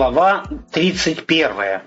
Глава 31.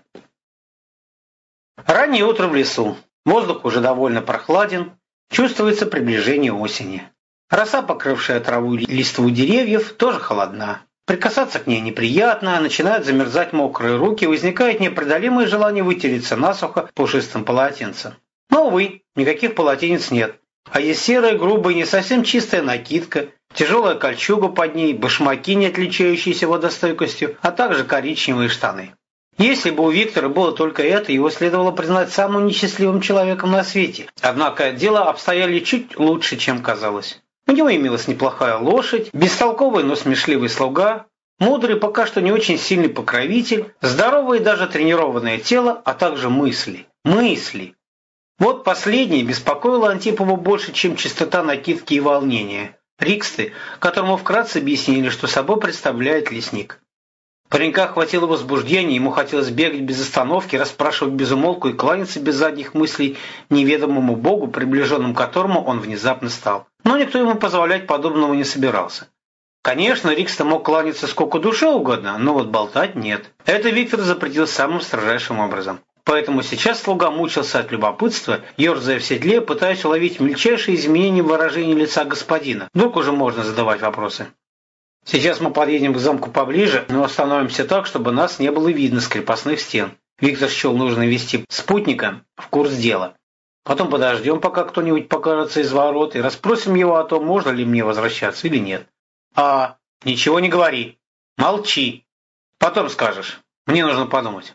Раннее утро в лесу. Воздух уже довольно прохладен, чувствуется приближение осени. Роса, покрывшая траву и листву деревьев, тоже холодна. Прикасаться к ней неприятно, начинают замерзать мокрые руки, возникает непреодолимое желание вытереться насухо пушистым полотенцем. Но, увы, никаких полотенец нет. А есть серая, грубая, не совсем чистая накидка, тяжелая кольчуга под ней, башмаки, не отличающиеся водостойкостью, а также коричневые штаны. Если бы у Виктора было только это, его следовало признать самым несчастливым человеком на свете. Однако дела обстояли чуть лучше, чем казалось. У него имелась неплохая лошадь, бестолковый, но смешливый слуга, мудрый, пока что не очень сильный покровитель, здоровое и даже тренированное тело, а также мысли. Мысли! Вот последнее беспокоило Антипова больше, чем чистота накидки и волнения. Риксты, которому вкратце объяснили, что собой представляет лесник. Паренька хватило возбуждения, ему хотелось бегать без остановки, расспрашивать без умолку и кланяться без задних мыслей неведомому богу, приближенным к которому он внезапно стал. Но никто ему позволять подобного не собирался. Конечно, Рикста мог кланяться сколько душе угодно, но вот болтать нет. Это Виктор запретил самым строжайшим образом. Поэтому сейчас слуга мучился от любопытства, ерзая в седле, пытаясь уловить мельчайшие изменения в выражении лица господина. Вдруг уже можно задавать вопросы. Сейчас мы подъедем к замку поближе, но остановимся так, чтобы нас не было видно с крепостных стен. Виктор счел нужно ввести спутника в курс дела. Потом подождем, пока кто-нибудь покажется из ворот, и расспросим его о том, можно ли мне возвращаться или нет. Ничего не говори. Молчи. Потом скажешь. Мне нужно подумать.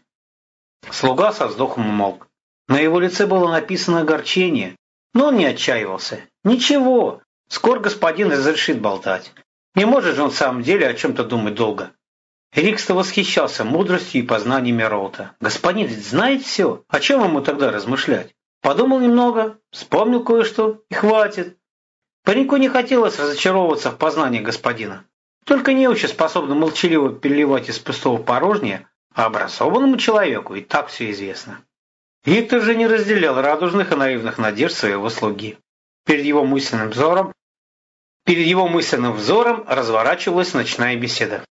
Слуга со вздохом умолк. На его лице было написано огорчение, но он не отчаивался. Ничего, скоро господин разрешит болтать. Не может же он в самом деле о чем-то думать долго. Рикста восхищался мудростью и познаниями Роута. Господин ведь знает все. О чем ему тогда размышлять? Подумал немного, вспомнил кое-что и хватит. Пареньку не хотелось разочаровываться в познании господина. Только неучи способны молчаливо переливать из пустого в порожнее, а образованному человеку и так все известно. Виктор же не разделял радужных и наивных надежд своего слуги. Перед его мысленным взором разворачивалась ночная беседа.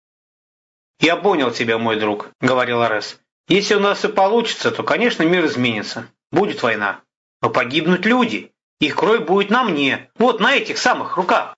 «Я понял тебя, мой друг», — говорил Арес. «Если у нас все получится, то, конечно, мир изменится. Будет война. Но погибнут люди. Их кровь будет на мне. Вот на этих самых руках».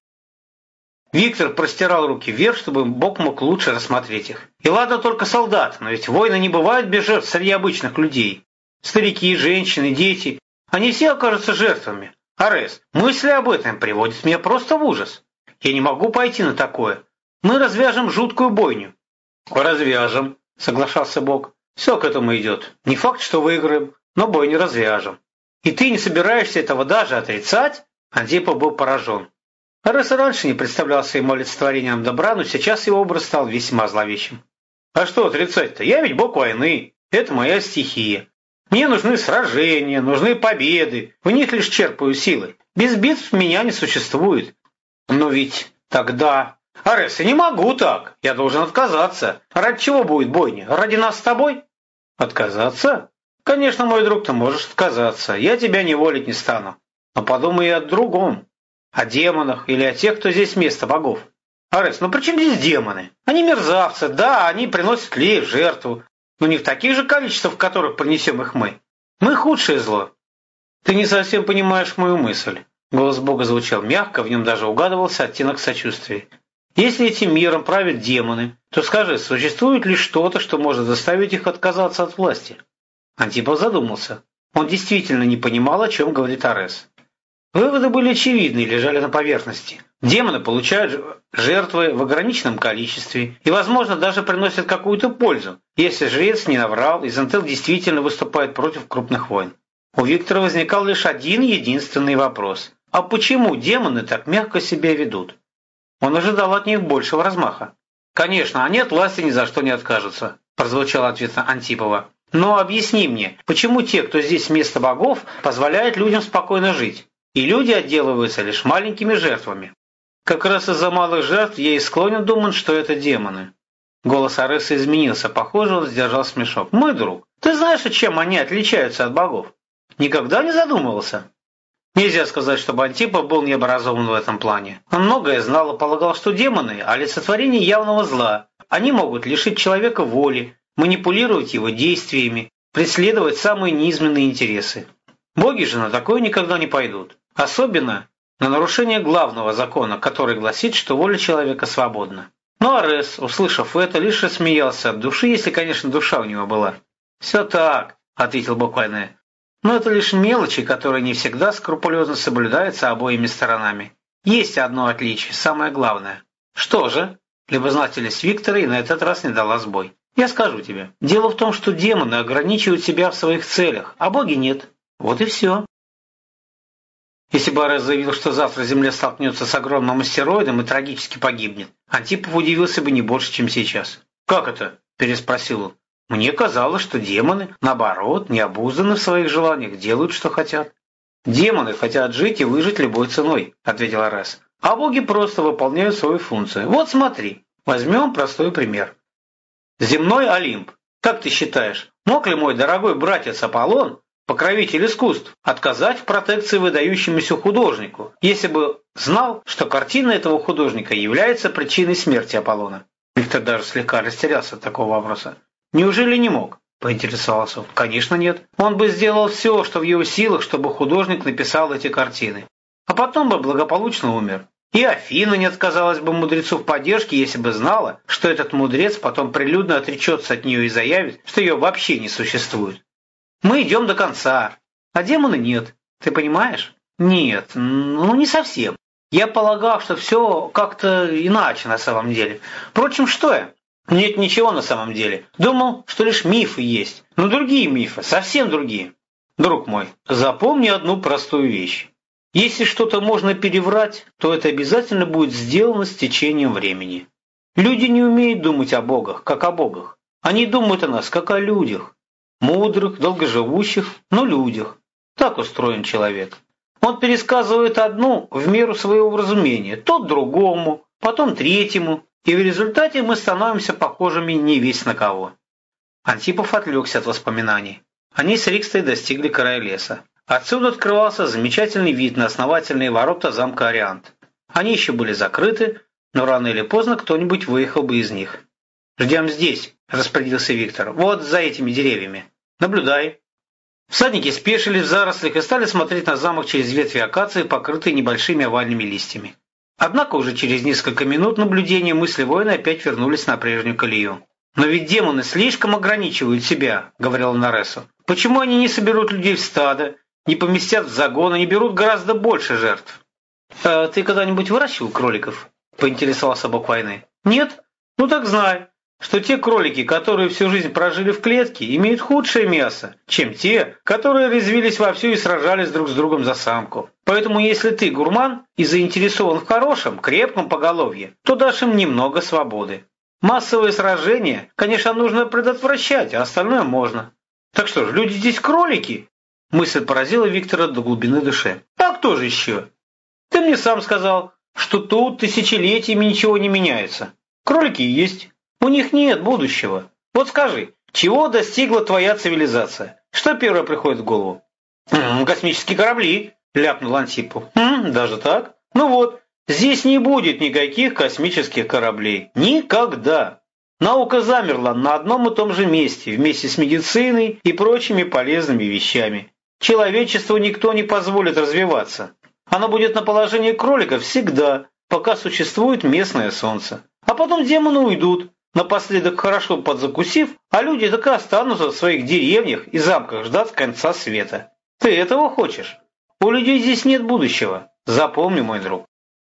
Виктор простирал руки вверх, чтобы Бог мог лучше рассмотреть их. И ладно только солдат, но ведь войны не бывают без жертв среди обычных людей. Старики, женщины, дети, они все окажутся жертвами. Арес, мысли об этом приводят меня просто в ужас. Я не могу пойти на такое. Мы развяжем жуткую бойню. Развяжем, соглашался Бог. Все к этому идет. Не факт, что выиграем, но бойню развяжем. И ты не собираешься этого даже отрицать? Антипов был поражен. Арес раньше не представлялся ему олицетворением добра, но сейчас его образ стал весьма зловещим. А что отрицать-то? Я ведь бог войны. Это моя стихия. Мне нужны сражения, нужны победы. В них лишь черпаю силы. Без битв меня не существует. Но ведь тогда... Арес, я не могу так. Я должен отказаться. Ради чего будет бойня? Ради нас с тобой? Отказаться? Конечно, мой друг, ты можешь отказаться. Я тебя неволить не стану. Но подумай и о другом. О демонах или о тех, кто здесь вместо богов. Арес, ну при чем здесь демоны? Они мерзавцы, да, они приносят людей в жертву, но не в таких же количествах, в которых принесем их мы. Мы худшее зло. Ты не совсем понимаешь мою мысль. Голос Бога звучал мягко, в нем даже угадывался оттенок сочувствия. Если этим миром правят демоны, то скажи, существует ли что-то, что может заставить их отказаться от власти? Антипов задумался. Он действительно не понимал, о чем говорит Арес. Выводы были очевидны и лежали на поверхности. Демоны получают жертвы в ограниченном количестве и, возможно, даже приносят какую-то пользу, если жрец не наврал и Зентел действительно выступает против крупных войн. У Виктора возникал лишь один единственный вопрос. А почему демоны так мягко себя ведут? Он ожидал от них большего размаха. «Конечно, они от власти ни за что не откажутся», – прозвучал ответ Антипова. «Но объясни мне, почему те, кто здесь вместо богов, позволяют людям спокойно жить? И люди отделываются лишь маленькими жертвами. Как раз из-за малых жертв я и склонен думать, что это демоны». Голос Ареса изменился. Похоже, он сдержал смешок. «Мой друг, ты знаешь, чем они отличаются от богов? Никогда не задумывался?» Нельзя сказать, чтобы Антипов был необразован в этом плане. Он многое знал и полагал, что демоны – олицетворение явного зла, Они могут лишить человека воли, манипулировать его действиями, преследовать самые низменные интересы. Боги же на такое никогда не пойдут. Особенно на нарушение главного закона, который гласит, что воля человека свободна. Но Арес, услышав это, лишь рассмеялся от души, если, конечно, душа у него была. «Все так», — ответил бог войны. «Но это лишь мелочи, которые не всегда скрупулезно соблюдаются обоими сторонами. Есть одно отличие, самое главное». «Что же?» — любознательность Виктора и на этот раз не дала сбой. «Я скажу тебе. Дело в том, что демоны ограничивают себя в своих целях, а боги нет. Вот и все». Если бы Арес заявил, что завтра Земля столкнется с огромным астероидом и трагически погибнет, Антипов удивился бы не больше, чем сейчас. «Как это?» – переспросил он. «Мне казалось, что демоны, наоборот, необузданы в своих желаниях, делают, что хотят». «Демоны хотят жить и выжить любой ценой», – ответил Арес. «А боги просто выполняют свою функцию. Вот смотри, возьмем простой пример. Земной Олимп. Как ты считаешь, мог ли мой дорогой братец Аполлон, покровитель искусств, отказать в протекции выдающемуся художнику, если бы знал, что картина этого художника является причиной смерти Аполлона?» Виктор даже слегка растерялся от такого вопроса. «Неужели не мог?» – поинтересовался он. «Конечно нет. Он бы сделал все, что в его силах, чтобы художник написал эти картины. А потом бы благополучно умер. И Афина не отказалась бы мудрецу в поддержке, если бы знала, что этот мудрец потом прилюдно отречется от нее и заявит, что ее вообще не существует. Мы идем до конца, а демона нет. Ты понимаешь? Нет, не совсем. Я полагал, что все как-то иначе на самом деле. Впрочем, что я? Нет ничего на самом деле. Думал, что лишь мифы есть. Но другие мифы, совсем другие. Друг мой, запомни одну простую вещь. Если что-то можно переврать, то это обязательно будет сделано с течением времени. Люди не умеют думать о богах, как о богах. Они думают о нас, как о людях. Мудрых, долгоживущих, но людях. Так устроен человек. Он пересказывает одну в меру своего вразумения, тот другому, потом третьему, и в результате мы становимся похожими не весь на кого. Антипов отвлекся от воспоминаний. Они с Рикстой достигли края леса. Отсюда открывался замечательный вид на основательные ворота замка Ариант. Они еще были закрыты, но рано или поздно кто-нибудь выехал бы из них. «Ждем здесь», – распорядился Виктор, – «вот за этими деревьями. Наблюдай». Всадники спешили в зарослях и стали смотреть на замок через ветви акации, покрытые небольшими овальными листьями. Однако уже через несколько минут наблюдения мысли воина опять вернулись на прежнюю колею. «Но ведь демоны слишком ограничивают себя», – говорил он Аресу. «Почему они не соберут людей в стадо, не поместят в загон, а не берут гораздо больше жертв?» «Ты когда-нибудь выращивал кроликов?» – поинтересовался бог войны. «Нет? Ну так знай, что те кролики, которые всю жизнь прожили в клетке, имеют худшее мясо, чем те, которые резвились вовсю и сражались друг с другом за самку. Поэтому если ты гурман и заинтересован в хорошем, крепком поголовье, то дашь им немного свободы. Массовые сражения, конечно, нужно предотвращать, а остальное можно. Так что ж, люди здесь кролики?» Мысль поразила Виктора до глубины души. «А кто же еще? Ты мне сам сказал, что тут тысячелетиями ничего не меняется. Кролики есть. У них нет будущего. Вот скажи, чего достигла твоя цивилизация? Что первое приходит в голову?» «Космические корабли», – ляпнул Антипов. «Даже так? Ну вот, здесь не будет никаких космических кораблей. Никогда. Наука замерла на одном и том же месте, вместе с медициной и прочими полезными вещами. Человечеству никто не позволит развиваться. Оно будет на положении кролика всегда, пока существует местное солнце. А потом демоны уйдут, напоследок хорошо подзакусив, а люди так и останутся в своих деревнях и замках ждать конца света. Ты этого хочешь? У людей здесь нет будущего. Запомни, мой друг».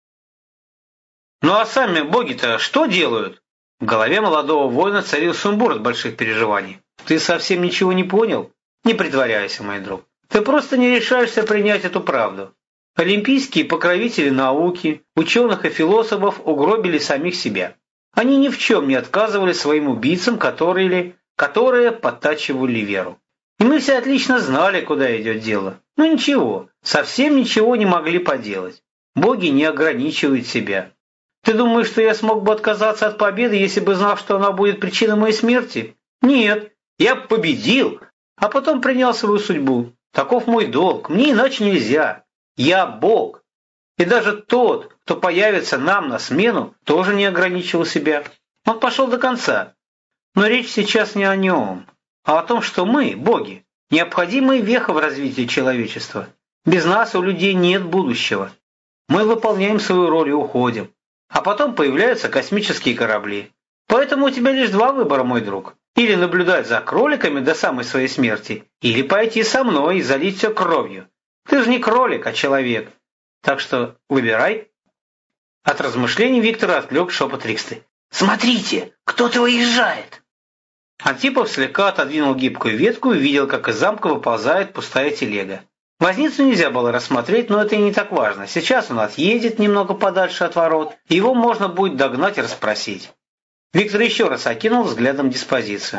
«Ну а сами боги-то что делают?» В голове молодого воина царил сумбур от больших переживаний. «Ты совсем ничего не понял? Не притворяйся, мой друг. Ты просто не решаешься принять эту правду. Олимпийские покровители науки, ученых и философов угробили самих себя. Они ни в чем не отказывали своим убийцам, которые подтачивали веру. И мы все отлично знали, куда идет дело. Но ничего, совсем ничего не могли поделать. Боги не ограничивают себя. Ты думаешь, что я смог бы отказаться от победы, если бы знал, что она будет причиной моей смерти? Нет, я победил, а потом принял свою судьбу. Таков мой долг, мне иначе нельзя. Я Бог. И даже тот, кто появится нам на смену, тоже не ограничивал себя. Он пошел до конца. Но речь сейчас не о нем, а о том, что мы, боги, необходимая веха в развитии человечества. Без нас у людей нет будущего. Мы выполняем свою роль и уходим. А потом появляются космические корабли. Поэтому у тебя лишь два выбора, мой друг. Или наблюдать за кроликами до самой своей смерти, или пойти со мной и залить все кровью. Ты же не кролик, а человек. Так что выбирай. От размышлений Виктора отвлек шепот Риксты. «Смотрите, кто-то выезжает!» Антипов слегка отодвинул гибкую ветку и увидел, как из замка выползает пустая телега. Возницу нельзя было рассмотреть, но это и не так важно. Сейчас он отъедет немного подальше от ворот, и его можно будет догнать и расспросить. Виктор еще раз окинул взглядом диспозицию.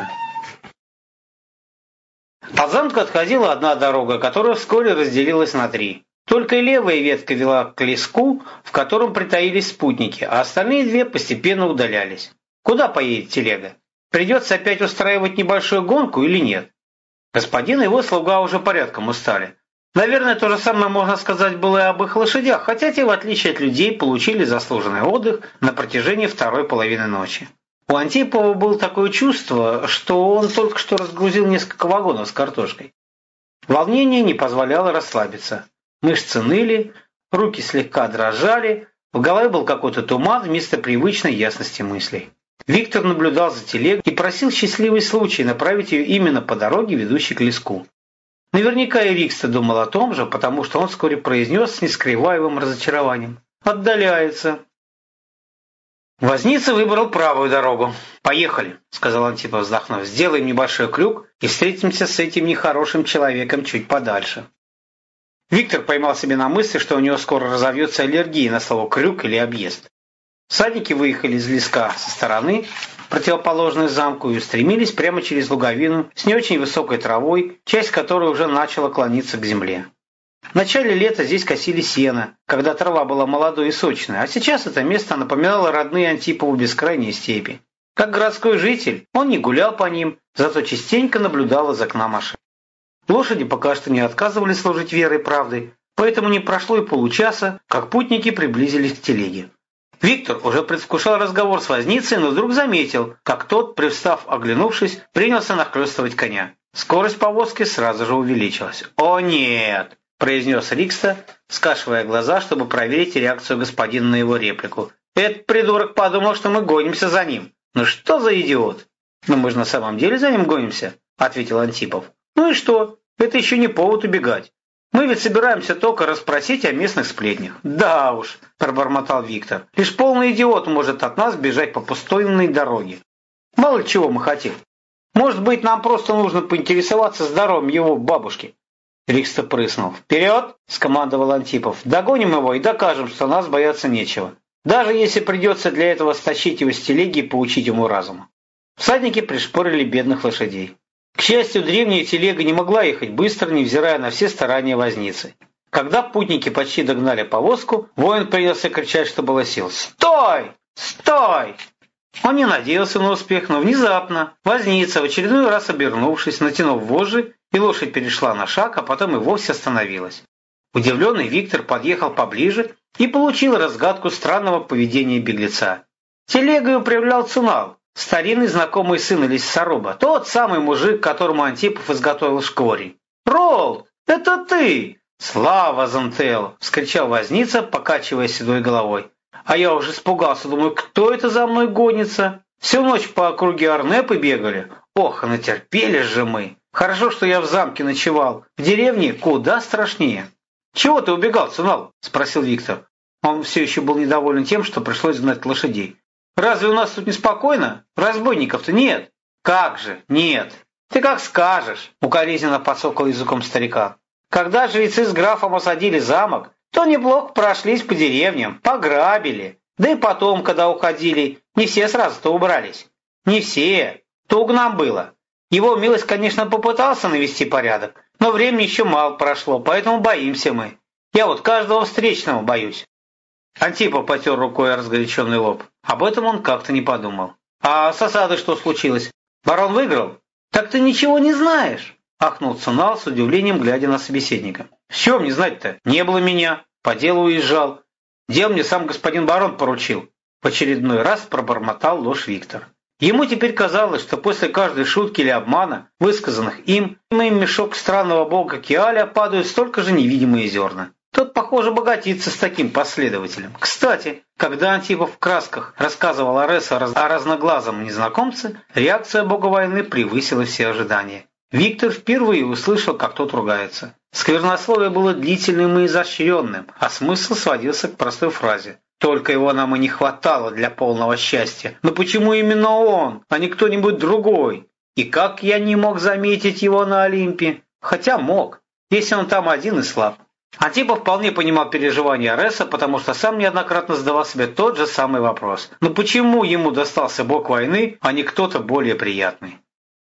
От замка отходила одна дорога, которая вскоре разделилась на три. Только левая ветка вела к леску, в котором притаились спутники, а остальные две постепенно удалялись. Куда поедет телега? Придется опять устраивать небольшую гонку или нет? Господин и его слуга уже порядком устали. Наверное, то же самое можно сказать было и об их лошадях, хотя те, в отличие от людей, получили заслуженный отдых на протяжении второй половины ночи. У Антипова было такое чувство, что он только что разгрузил несколько вагонов с картошкой. Волнение не позволяло расслабиться. Мышцы ныли, руки слегка дрожали, в голове был какой-то туман вместо привычной ясности мыслей. Виктор наблюдал за телегой и просил счастливый случай направить ее именно по дороге, ведущей к леску. Наверняка и Рикста думал о том же, потому что он вскоре произнес с нескрываемым разочарованием. «Отдаляется». Возница выбрал правую дорогу. «Поехали», — сказал Антипов, вздохнув. «Сделаем небольшой крюк и встретимся с этим нехорошим человеком чуть подальше». Виктор поймал себя на мысли, что у него скоро разовьется аллергия на слово «крюк» или «объезд». Всадники выехали из леска со стороны, противоположной замку, и устремились прямо через луговину с не очень высокой травой, часть которой уже начала клониться к земле. В начале лета здесь косили сено, когда трава была молодой и сочной, а сейчас это место напоминало родные Антипову бескрайние степи. Как городской житель, он не гулял по ним, зато частенько наблюдал из окна машин. Лошади пока что не отказывались служить верой и правдой, поэтому не прошло и получаса, как путники приблизились к телеге. Виктор уже предвкушал разговор с возницей, но вдруг заметил, как тот, привстав, оглянувшись, принялся нахлёстывать коня. Скорость повозки сразу же увеличилась. «О нет!» – произнес Рикста, скашивая глаза, чтобы проверить реакцию господина на его реплику. «Этот придурок подумал, что мы гонимся за ним. Ну что за идиот?» «Но мы же на самом деле за ним гонимся», – ответил Антипов. «Ну и что? Это еще не повод убегать. Мы ведь собираемся только расспросить о местных сплетнях». «Да уж», – пробормотал Виктор, – «лишь полный идиот может от нас бежать по пустынной дороге. Мало ли чего мы хотим. Может быть, нам просто нужно поинтересоваться здоровьем его бабушки». Рикста прыснул. «Вперед!» – скомандовал Антипов. «Догоним его и докажем, что нас бояться нечего. Даже если придется для этого стащить его с телеги и поучить ему разуму». Всадники пришпорили бедных лошадей. К счастью, древняя телега не могла ехать быстро, невзирая на все старания возницы. Когда путники почти догнали повозку, воин принялся кричать, что было сил. «Стой! Стой!» Он не надеялся на успех, но внезапно возница, в очередной раз обернувшись, натянув вожжи, и лошадь перешла на шаг, а потом и вовсе остановилась. Удивленный Виктор подъехал поближе и получил разгадку странного поведения беглеца. Телегой управлял Цунал, старинный знакомый сын лесоруба, тот самый мужик, которому Антипов изготовил шкворень. «Ролд, это ты!» «Слава Зантелу!» – вскричал возница, покачивая седой головой. А я уже испугался, думаю, кто это за мной гонится? Всю ночь по округе Арнепы бегали. Ох, натерпелись же мы. Хорошо, что я в замке ночевал. В деревне куда страшнее. «Чего ты убегал, Цунал?» – спросил Виктор. Он все еще был недоволен тем, что пришлось гнать лошадей. «Разве у нас тут неспокойно? Разбойников-то нет». «Как же? Нет». «Ты как скажешь», – укоризненно подсокал языком старика. «Когда жрецы с графом осадили замок, то неплохо прошлись по деревням, пограбили. Да и потом, когда уходили, не все сразу-то убрались. Не все. Туго нам было. Его милость, конечно, попытался навести порядок, но времени еще мало прошло, поэтому боимся мы. Я вот каждого встречного боюсь». Антипов потер рукой разгоряченный лоб. Об этом он как-то не подумал. «А с осадой что случилось? Барон выиграл?» «Так ты ничего не знаешь», — ахнул Цунал с удивлением, глядя на собеседника. «С чем не знать-то? Не было меня. По делу уезжал. Дел мне сам господин барон поручил. В очередной раз пробормотал ложь Виктор. Ему теперь казалось, что после каждой шутки или обмана, высказанных им, в мешок странного бога Киаля падают столько же невидимые зерна. Тот, похоже, богатится с таким последователем. Кстати, когда Антипов в красках рассказывал Аресу о разноглазом незнакомце, реакция бога войны превысила все ожидания. Виктор впервые услышал, как тот ругается. Сквернословие было длительным и изощренным, а смысл сводился к простой фразе: «Только его нам и не хватало для полного счастья. Но почему именно он, а не кто-нибудь другой? И как я не мог заметить его на Олимпе? Хотя мог, если он там один и слаб». Антипов вполне понимал переживания Ареса, потому что сам неоднократно задавал себе тот же самый вопрос. Но почему ему достался бог войны, а не кто-то более приятный?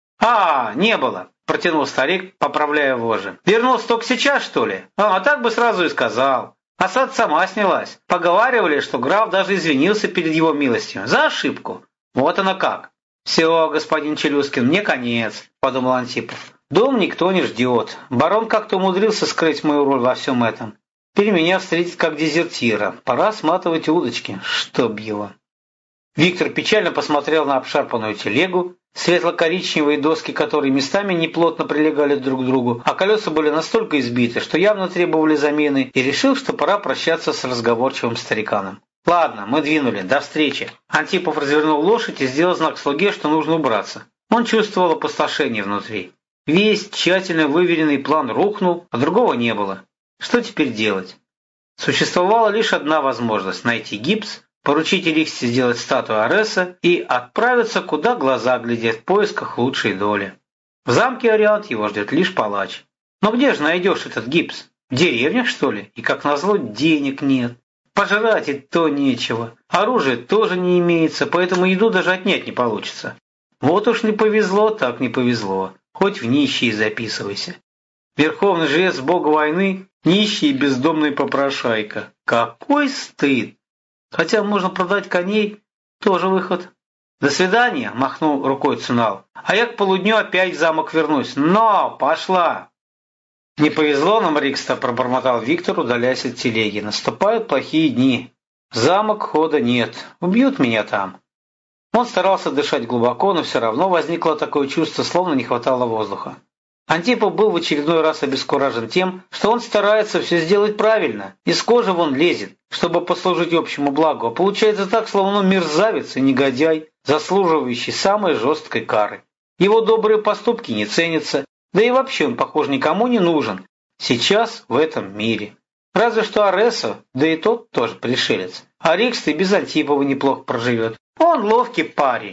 Не было», – протянул старик, поправляя вожжи. «Вернулся только сейчас, что ли? Так бы сразу и сказал. Осада сама снялась. Поговаривали, что граф даже извинился перед его милостью. За ошибку. Вот оно как». «Все, господин Челюскин, мне конец», – подумал Антипов. «Дом никто не ждет. Барон как-то умудрился скрыть мою роль во всем этом. Теперь меня встретит как дезертира. Пора сматывать удочки. Чтоб его». Виктор печально посмотрел на обшарпанную телегу, светло-коричневые доски которой местами неплотно прилегали друг к другу, а колеса были настолько избиты, что явно требовали замены, и решил, что пора прощаться с разговорчивым стариканом. «Ладно, мы двинули. До встречи». Антипов развернул лошадь и сделал знак слуге, что нужно убраться. Он чувствовал опустошение внутри. Весь тщательно выверенный план рухнул, а другого не было. Что теперь делать? Существовала лишь одна возможность – найти гипс, поручить Эликсе сделать статую Ареса и отправиться, куда глаза глядят, в поисках лучшей доли. В замке Ариат его ждет лишь палач. Но где же найдешь этот гипс? В деревнях, что ли? И, как назло, денег нет. Пожрать и то нечего. Оружия тоже не имеется, поэтому еду даже отнять не получится. Вот уж не повезло, так не повезло. Хоть в нищие записывайся. Верховный жрец бога войны – нищий и бездомный попрошайка. Какой стыд! Хотя можно продать коней, тоже выход. «До свидания», – махнул рукой Цунал. «А я к полудню опять в замок вернусь. Но, пошла!» «Не повезло нам, Рикста», – пробормотал Виктор, удаляясь от телеги. «Наступают плохие дни. В замок хода нет. Убьют меня там». Он старался дышать глубоко, но все равно возникло такое чувство, словно не хватало воздуха. Антипов был в очередной раз обескуражен тем, что он старается все сделать правильно, из кожи вон лезет, чтобы послужить общему благу, а получается так, словно он мерзавец и негодяй, заслуживающий самой жесткой кары. Его добрые поступки не ценятся, да и вообще он, похоже, никому не нужен сейчас в этом мире. Разве что Аресу, да и тот тоже пришелец. А Рикст и без Антипова неплохо проживет. Он ловкий парень.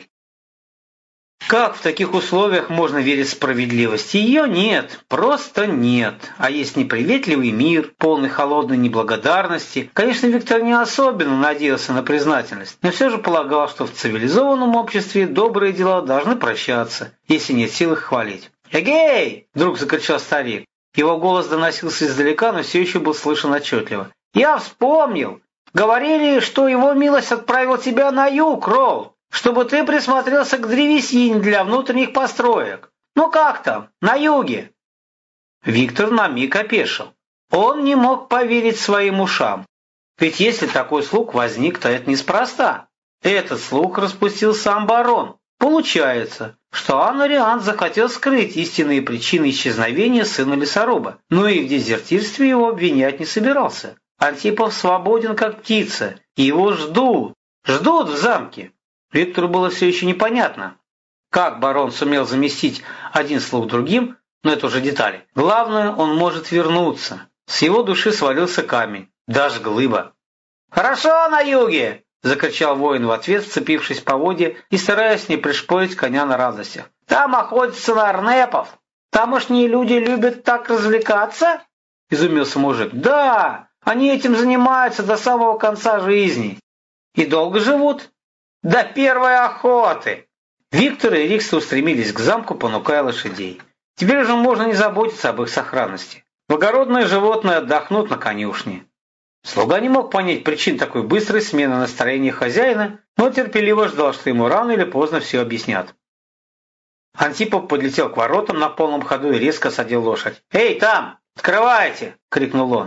Как в таких условиях можно верить в справедливость? Ее нет, просто нет. А есть неприветливый мир, полный холодной неблагодарности. Конечно, Виктор не особенно надеялся на признательность, но все же полагал, что в цивилизованном обществе добрые дела должны прощаться, если нет сил их хвалить. «Эгей!» – вдруг закричал старик. Его голос доносился издалека, но все еще был слышен отчетливо. «Я вспомнил! Говорили, что его милость отправил тебя на юг, Ролл, чтобы ты присмотрелся к древесине для внутренних построек. Ну как там, на юге?» Виктор на миг опешил. Он не мог поверить своим ушам. Ведь если такой слух возник, то это неспроста. Этот слух распустил сам барон. Получается, что Анариан захотел скрыть истинные причины исчезновения сына лесоруба, но и в дезертирстве его обвинять не собирался. Антипов свободен, как птица, и его ждут в замке. Виктору было все еще непонятно, как барон сумел заместить один слух другим, но это уже детали. Главное, он может вернуться. С его души свалился камень, даже глыба. «Хорошо на юге!» – закричал воин в ответ, вцепившись в поводья и стараясь не пришпорить коня на радостях. «Там охотятся на арнепов. Тамошние люди любят так развлекаться?» – изумился мужик. «Да, они этим занимаются до самого конца жизни. И долго живут? До первой охоты!» Виктор и Рикста устремились к замку, понукая лошадей. Теперь уже можно не заботиться об их сохранности. Благородные животные отдохнут на конюшне. Слуга не мог понять причин такой быстрой смены настроения хозяина, но терпеливо ждал, что ему рано или поздно все объяснят. Антипов подлетел к воротам на полном ходу и резко садил лошадь. «Эй, там! Открывайте!» – крикнул он.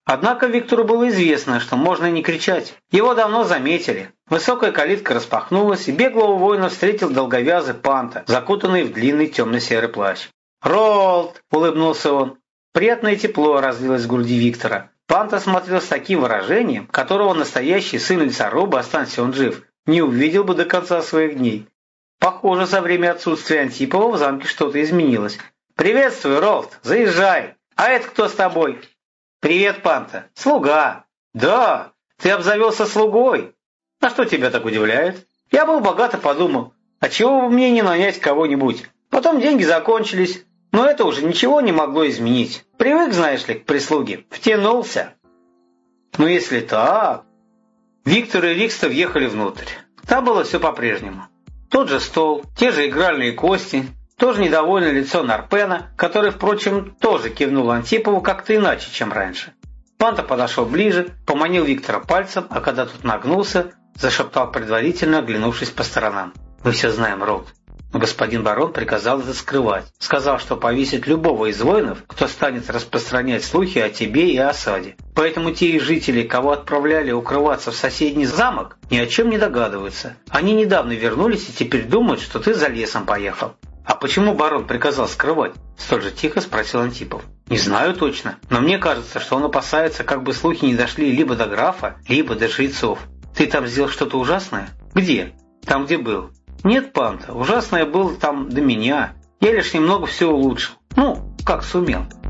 Однако Виктору было известно, что можно и не кричать. Его давно заметили. Высокая калитка распахнулась, и беглого воина встретил долговязый Панта, закутанный в длинный темно-серый плащ. «Ролд!» – улыбнулся он. Приятное тепло разлилось в груди Виктора. Панта смотрел с таким выражением, которого настоящий сын лесоруба, останься он жив, не увидел бы до конца своих дней. Похоже, за время отсутствия Антипова в замке что-то изменилось. «Приветствую, Ролд! Заезжай! А это кто с тобой?» «Привет, Панта! Слуга!» «Да! Ты обзавелся слугой!» «А что тебя так удивляет?» «Я был богат и подумал, а чего бы мне не нанять кого-нибудь? Потом деньги закончились, но это уже ничего не могло изменить. Привык, знаешь ли, к прислуге, втянулся». «Ну если так...» Виктор и Рикста въехали внутрь. Там было все по-прежнему. Тот же стол, те же игральные кости, тоже недовольное лицо Нарпена, который, впрочем, тоже кивнул Антипову как-то иначе, чем раньше. Панта подошел ближе, поманил Виктора пальцем, а когда тот нагнулся, зашептал предварительно, оглянувшись по сторонам. «Мы все знаем, Ролд. Но господин барон приказал это скрывать. Сказал, что повесит любого из воинов, кто станет распространять слухи о тебе и осаде. Поэтому те из жителей, кого отправляли укрываться в соседний замок, ни о чем не догадываются. Они недавно вернулись и теперь думают, что ты за лесом поехал». «А почему барон приказал скрывать?» – столь же тихо спросил Антипов. «Не знаю точно, но мне кажется, что он опасается, как бы слухи не дошли либо до графа, либо до жрецов. Ты там сделал что-то ужасное?» «Где?» «Там, где был». «Нет, Панта, ужасное было там до меня. Я лишь немного все улучшил. Ну, как сумел».